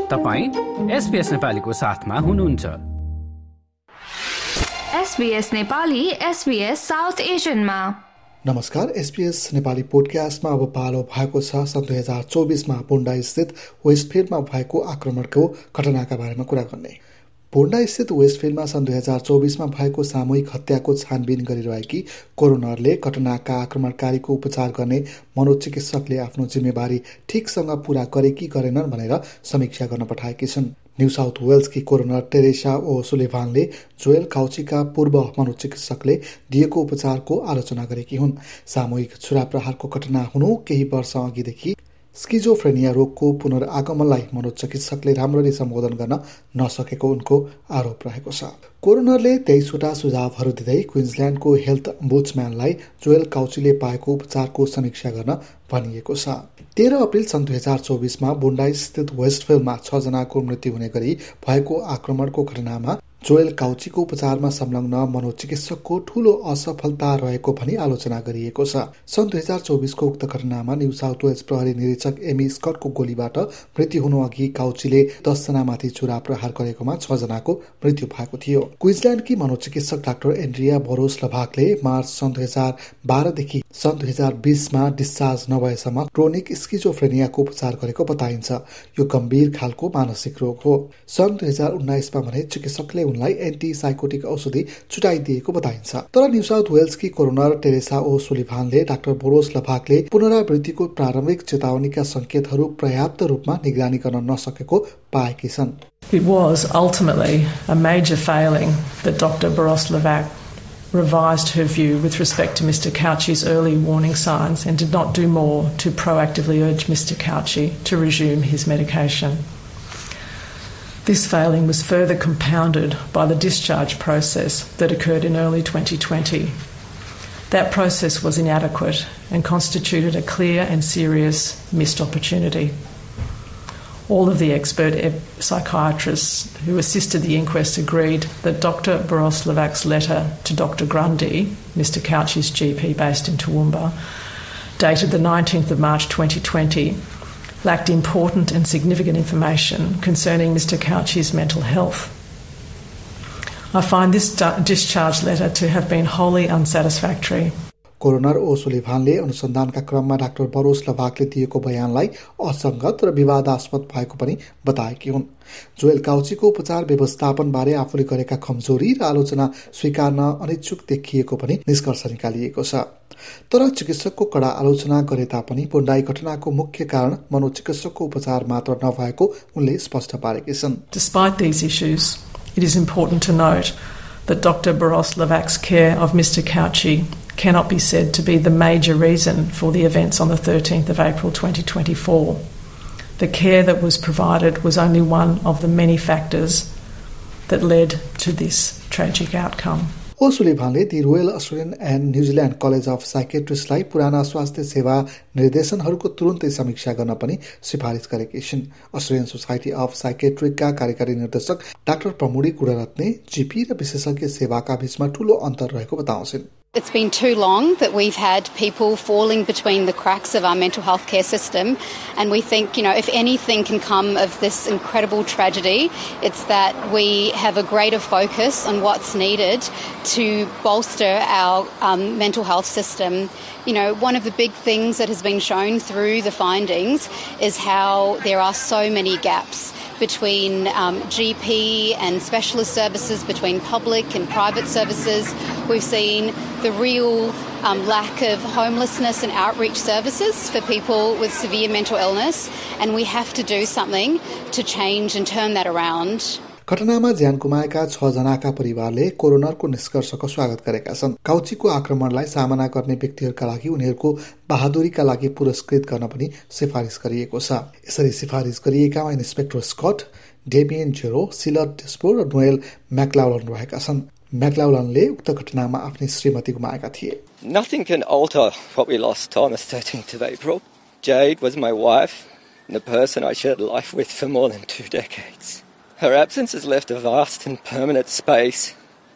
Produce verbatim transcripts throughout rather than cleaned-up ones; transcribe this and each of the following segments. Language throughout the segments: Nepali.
तपाईं एसबीएस नेपालीको साथमा हुनुहुन्छ। एसबीएस नेपाली एसबीएस साउथ एशियनमा। नमस्कार, एसबीएस नेपाली पोडकास्टमा अब पालो भएको छ सन् दुई हजार चौबिसमा बोन्डा स्थित वेस्टफिल्डमा भएको आक्रमणको घटनाका बारेमा कुरा गर्ने। बोन्डा स्थित वेस्टफिल्डमा सन् दुई हजार चौबिसमा भएको सामूहिक हत्याको छानबिन गरिरहेकी कोरोनरले घटनाका आक्रमणकारीको उपचार गर्ने मनोचिकित्सकले आफ्नो जिम्मेवारी ठिकसँग पूरा गरे कि गरेनन् भनेर समीक्षा गर्न पठाएकी छन्। न्यू साउथ वेल्सकी कोरोनर टेरेसा ओ सुलिभानले जोएल काउचीका पूर्व मनोचिकित्सकले दिएको उपचारको आलोचना गरेकी हुन्। सामूहिक छुरा प्रहारको घटना हुनु केही वर्ष अघिदेखि स्किजोफ्रेनिया रोगको पुनरागमनलाई मनोचिकित्सकले राम्ररी सम्बोधन गर्न नसकेको उनको आरोप रहेको छ। कोरोनरले तेइसवटा सुझावहरू दिँदै क्विन्सल्यान्डको हेल्थ ओम्बुड्सम्यानलाई जोएल काउचीले पाएको उपचारको समीक्षा गर्न भनिएको छ। तेह्र अप्रेल सन् दुई हजार चौबिसमा बोन्डा स्थित वेस्टफिल्डमा छ जनाको मृत्यु हुने गरी भएको आक्रमणको घटनामा जोएल काउचीको उपचारमा संलग्न मनोचिकित्सकको ठूलो असफलता रहेको भनी आलोचना गरिएको छ। सन् दुई हजार चौबिसको उक्त घटनामा न्यू साउथ वेल्स प्रहरी निरीक्षक एमी स्कटको गोलीबाट मृत्यु हुनु अघि काउचीले दस जनामाथि छुरा प्रहार गरेकोमा छ जनाको मृत्यु भएको थियो। क्विन्सल्यान्डकी मनोचिकित्सक डाक्टर एन्ड्रिया बोरोस लभाकले मार्च सन् दुई हजार बाह्रदेखि सन् दुई हजार बिसमा डिस्चार्ज नभएसम्म क्रोनिक स्किजोफ्रेनियाको उपचार गरेको बताइन्छ। यो गम्भीर खालको मानसिक रोग हो। सन् दुई हजार उन्नाइसमा भने चिकित्सकले उनलाई एन्टिसाइकोटिक औषधि छुटाइदिएको बताइन्छ। तर न्यू साउथ वेल्सकी कोरोनर टेरेसा ओ सुलिभानले डाक्टर बोरोस लभाकले पुनरावृत्तिको प्रारम्भिक चेतावनीका संकेतहरू पर्याप्त रूपमा निगरानी गर्न नसकेको पाएकी छन्। It was ultimately a major failing that Doctor Boros Levac revised her view with respect to Mister Cauchy's early warning signs and did not do more to proactively urge Mister Cauchy to resume his medication. This failing was further compounded by the discharge process that occurred in early twenty twenty. That process was inadequate and constituted a clear and serious missed opportunity. All of the expert psychiatrists who assisted the inquest agreed that Doctor Boros Levac's letter to Doctor Grundy, Mister Cauchy's G P based in Toowoomba, dated the nineteenth of March twenty twenty, lacked important and significant information concerning Mister Cauchy's mental health. I find this discharge letter to have been wholly unsatisfactory. Coroner O सुलिभानले अनुसन्धानका क्रममा डाक्टर बोरोस लभाकले दिएको बयानलाई असंगत र विवादास्पद भएको पनि बताएकी हुन्। जोएल काउचीको उपचार व्यवस्थापनबारे आफूले गरेका कमजोरी र आलोचना स्वीकार्न अनिच्छुक देखिएको पनि निष्कर्ष निकालिएको छ। तर चिकित्सकको कडा आलोचना गरे तापनि बोन्डाई घटनाको मुख्य कारण मनोचिकित्सकको उपचार मात्र नभएको उनले स्पष्ट पारेकी छन्। Despite these issues, it is important to note that Doctor Boros Levac's care of Mister Cauchy cannot be said to be the major reason for the events on the thirteenth of April twenty twenty-four. The care that was provided was only one of the many factors that led to this tragic outcome. ओ सुलिभानले the royal Australian and New Zealand college of साइकेट्रिस्टलाई पुराना स्वास्थ्य सेवा निर्देशनहरूको तुरुन्तै समीक्षा गर्न पनि सिफारिस गरेकी छिन्। अस्ट्रेलियन सोसाइटी अफ साइकेट्रिकका कार्यकारी निर्देशक डाक्टर प्रमुडी गुणरत्ने जीपी र विशेषज्ञ सेवाका बीचमा ठूलो अन्तर रहेको बताउँछिन्। It's been too long that we've had people falling between the cracks of our mental health care system, and we think, you know, if anything can come of this incredible tragedy, it's that we have a greater focus on what's needed to bolster our um, mental health system. You know, one of the big things that has been shown through the findings is how there are so many gaps between um, G P and specialist services, between public and private services. We've seen the real um, lack of homelessness and outreach services for people with severe mental illness, and we have to do something to change and turn that around. घटनामा ज्यान गुमाएका छ जनाका परिवारले कोरोनरको निष्कर्षको स्वागत गरेका छन्। काउचीको आक्रमणलाई सामना गर्ने व्यक्तिहरूका लागि उनीहरूको बहादुरीका लागि पुरस्कृत गर्न पनि सिफारिस गरिएको छ। यसरी सिफारिस गरिएकामा इन्सपेक्टर स्कट, डेमियन जेरो, सिलर डिस्पो र नोएल मैक्लाउलन रहेका छन्। मैक्लाउलनले उक्त घटनामा आफ्नी श्रीमती गुमाएका थिए। Nothing can alter what we lost on the thirteenth of April. Jade was my wife and the person I shared life with for more than two decades. Her absence has left a vast and permanent space,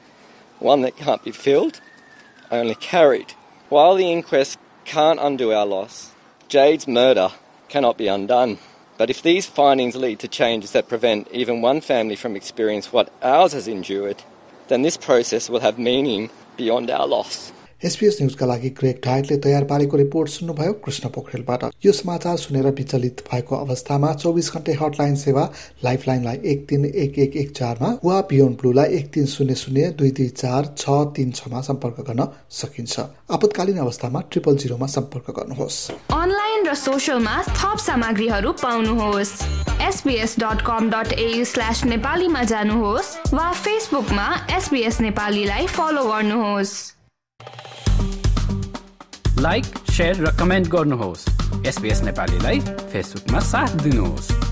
one that can't be filled, only carried. While the inquest can't undo our loss, Jade's murder cannot be undone. But if these findings lead to changes that prevent even one family from experiencing what ours has endured, then this process will have meaning beyond our loss. SBS न्यूजका लागि ग्रेग डाइटले तयार पारेको रिपोर्ट सुन्नुभयो कृष्ण पोखरेलबाट। यो समाचार सुनेर विचलित भएको अवस्थामा चौबिस घण्टे हटलाइन सेवा लाइफलाइनलाई एक तीन एक एक एक चारमा वा बियोन्ड ब्लूलाई एक तीन शून्य शून्य दुई दुई चार छ तीन छमा सम्पर्क गर्न सकिन्छ। आपतकालीन अवस्थामा ट्रिपल जिरोमा सम्पर्क गर्नुहोस्। अनलाइन र सोशलमा थप सामग्रीहरू पाउनुहोस्। SBS dot com dot AU slash नेपालीमा जानुहोस् वा फेसबुकमा एसबीएस नेपालीलाई फलो गर्नुहोस्। लाइक, शेयर र कमेन्ट गर्नुहोस्। एसबीएस नेपालीलाई फेसबुकमा साथ दिनुहोस्।